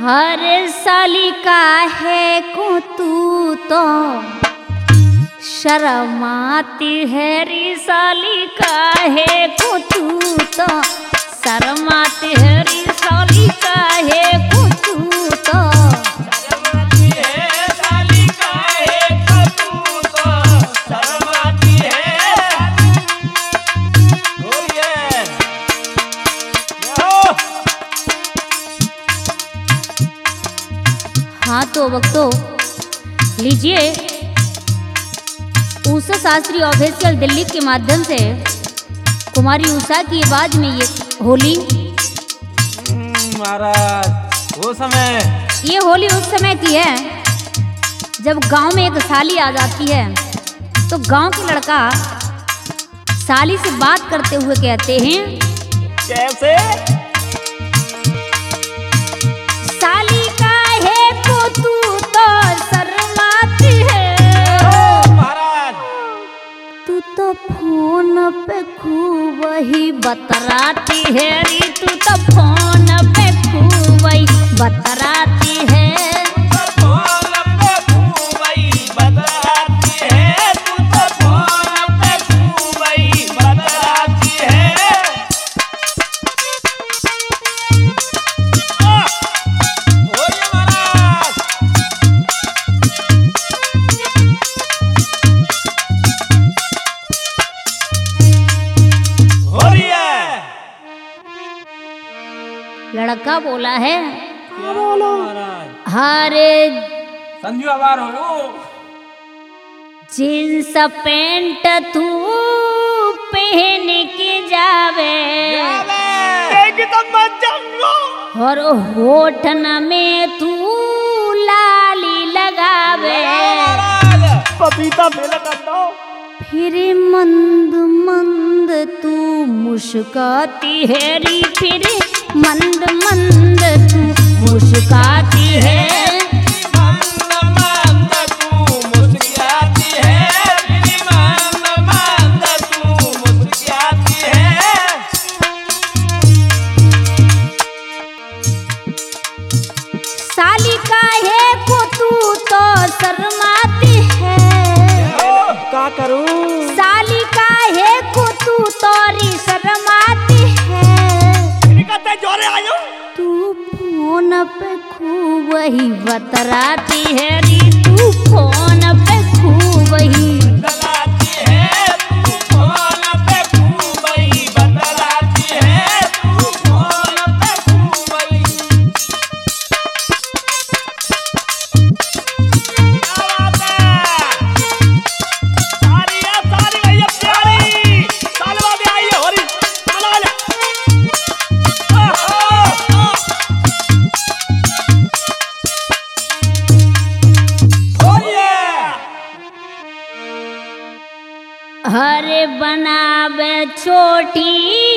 हर साली का है को तू तो शर्माती है री साली का है को तू तो शर्माती है री साली का है को तू तो शर्माती है साली का है को तू तो शर्माती है ओ ये हाँ तो वक्तो लीजिए उषा शास्त्री ऑफिशियल दिल्ली के माध्यम से कुमारी उषा की आवाज में ये होली महाराज वो समय ये होली उस समय की है जब गांव में एक साली आ जाती है तो गांव के लड़का साली से बात करते हुए कहते हैं कैसे साली का है को तू तो शर्माती है महाराज तू तो फोन पे खूब ही बतराती है री तू तो फोन पे खूब ही बतराती है फोन पे खूबई बतलाती है तू तो फोन पे खूबई बतलाती है ओ ये महाराज हो रही है लड़का बोला है क्या बोलो महाराज हरे संजू आवार हो जींस पैंट तू पहन के जावे और होठन में तू लाली लगावे पपीता मेला कर दो फिर मंद मंद तू मुस्काती है री फिर मंद मंद तू मुस्काती है मंद मंद तू मुस्कुराती है मेरी मंद मंद तू मुस्कुराती है साली का है को तू तो शर्माती है क्या करूं साली का है को तू तोरी शर्माती है कहते जोरे आयो तू फोन पे खूब ही बतराती है री तू फोन पे खूब ही बतलाती है तू फोन पे खूबई बतलाती है तू फोन पे खूबई क्या बात है सारी भैया प्यारी सालवा में आई है होरी चलो ले हरे बनावे छोटी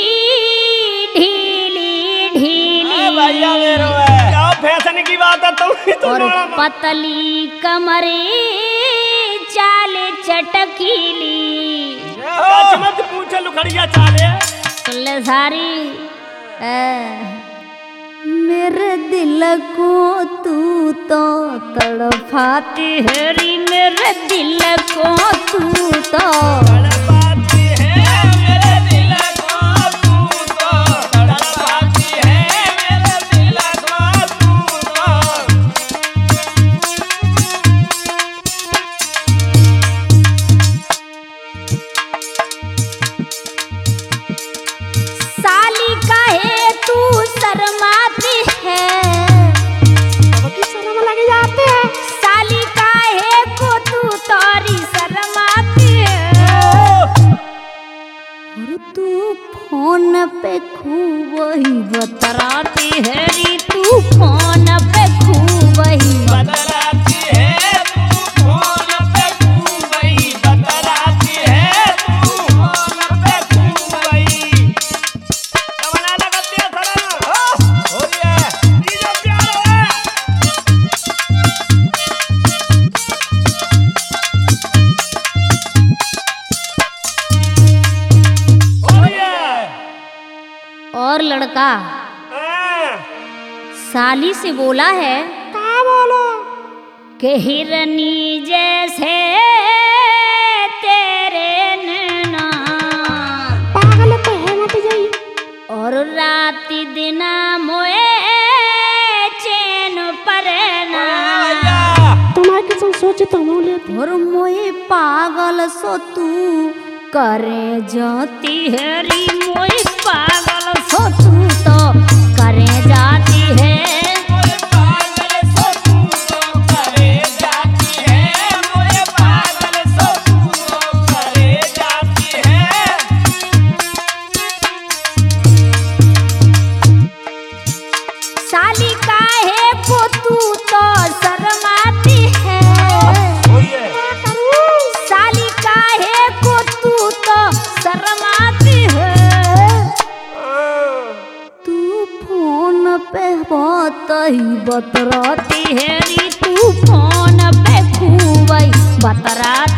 ढीली भैया ढीली मेरो है क्या फैशन की बात है तुम और बड़ा पतली कमरे चाले चटकीली सच मत पूछे लुखड़िया चाले चले सारी मेरे दिल को तू तो तड़पाती है री मेरे दिल को तू तो तड़पाती है मेरे दिल को तू तो तड़पाती है मेरे दिल को तू तो साली का है तू शर्माती है शर्म लग जाते हैं साली का है को तू तोरी शर्माती है और तू फोन पे खूब ही बतराती है री तू फोन पे खूब ही बतलाती है तू फोन पे खूबई बतलाती है तू फोन पे खूबई तवना लगती है सरा हो रही है ये जो प्यार है हो रही है और लड़का साली से बोला है का बोलो कि हिरनी जैसे तेरे नैना पागल पे है मत जाई और राति दिना मोए चैन परना तुम्हारे किसी सोचे तो मोह लेती और मोए पागल सो तू करे जाती है री मोए पागल सो तू तो करे जाती है साली काहे को तू तो शर्माती है साली काहे को तू तो शर्माती है तू फोन पे बातई बतराती है री तू फोन पे खूबई बतराती